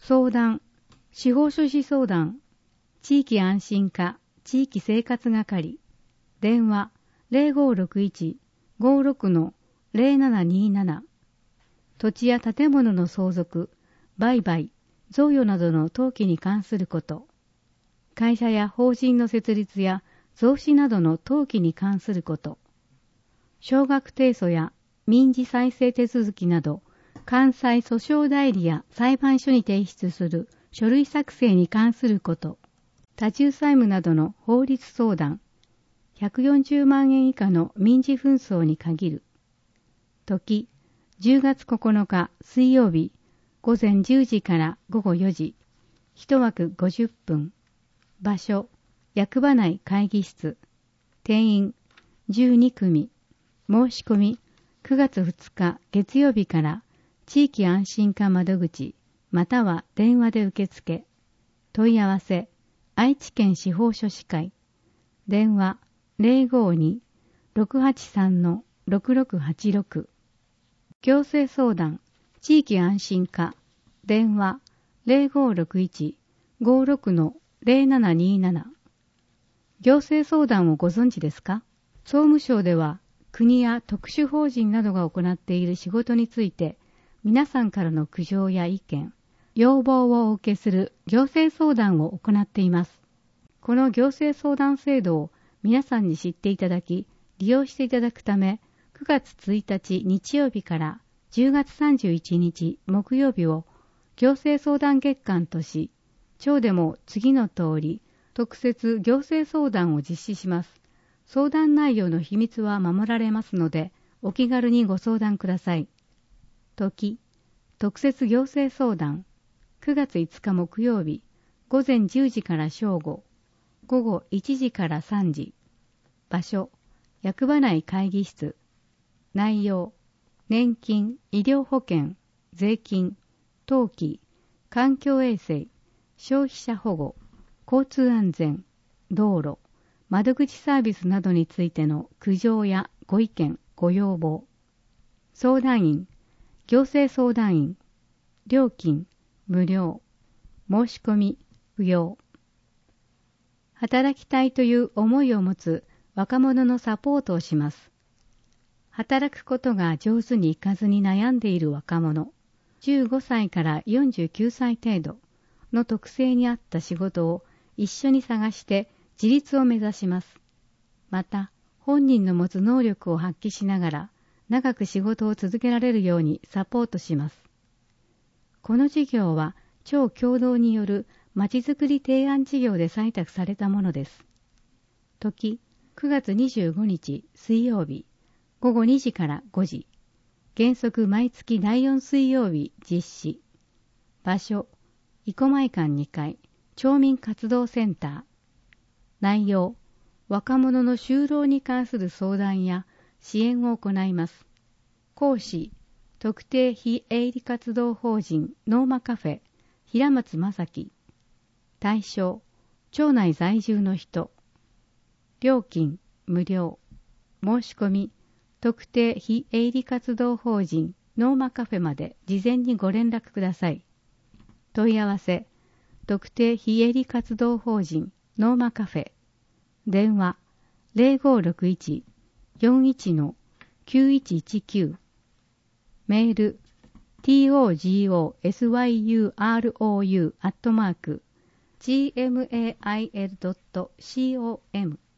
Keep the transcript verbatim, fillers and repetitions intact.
相談、司法書士相談、地域安心課、地域生活係、電話 ゼロごろくいち ごろく ゼロななになな、土地や建物の相続、売買、贈与などの登記に関すること、会社や法人の設立や増資などの登記に関すること、少額提訴や民事再生手続きなど、関西訴訟代理や裁判所に提出する書類作成に関すること、多重債務などの法律相談、ひゃくよんじゅうまんえん以下の民事紛争に限る。時、じゅうがつここのか水曜日、ごぜんじゅうじからごごよじ、一枠ごじゅっぷん。場所、役場内会議室。定員、じゅうにくみ。申し込み、くがつふつか月曜日から地域安心課窓口、または電話で受付。問い合わせ、愛知県司法書士会。電話、ゼロごに ろくはちさん ろくろくはちろく。行政相談、地域安心課。電話、ゼロごろくいち ごろく ゼロななになな。行政相談をご存知ですか？総務省では、国や特殊法人などが行っている仕事について、皆さんからの苦情や意見、要望をお受けする行政相談を行っています。この行政相談制度を皆さんに知っていただき、利用していただくため、くがつついたち日曜日からじゅうがつさんじゅういちにち木曜日を行政相談月間とし、庁でも次の通り、特設行政相談を実施します。相談内容の秘密は守られますので、お気軽にご相談ください。時、特設行政相談、くがついつか木曜日、ごぜんじゅうじから正午、ごごいちじからさんじ。場所、役場内会議室。内容、年金、医療保険、税金、登記、環境衛生、消費者保護、交通安全、道路、窓口サービスなどについての苦情やご意見、ご要望。相談員、行政相談員、料金、無料、申し込み、不要。働きたいという思いを持つ若者のサポートをします。働くことが上手にいかずに悩んでいる若者、じゅうごさいからよんじゅうきゅうさい程度の特性に合った仕事を一緒に探して自立を目指します。また、本人の持つ能力を発揮しながら長く仕事を続けられるようにサポートします。この事業は庁共同によるまちづくり提案事業で採択されたものです。時、くがつにじゅうごにち水曜日、ごごにじからごじ。原則毎月だいよん水曜日実施。場所、生駒館にかい、町民活動センター。内容、若者の就労に関する相談や支援を行います。講師、特定非営利活動法人ノーマカフェ、平松正樹。対象、町内在住の人。料金、無料。申し込み、特定非営利活動法人ノーマカフェまで事前にご連絡ください。問い合わせ、特定非営利活動法人ノーマカフェ。電話、ゼロごろくいち よんいち きゅういちいちきゅう。メール、トゴスユーアールオーユー アットマーク ジーエムエーアイエルドットコム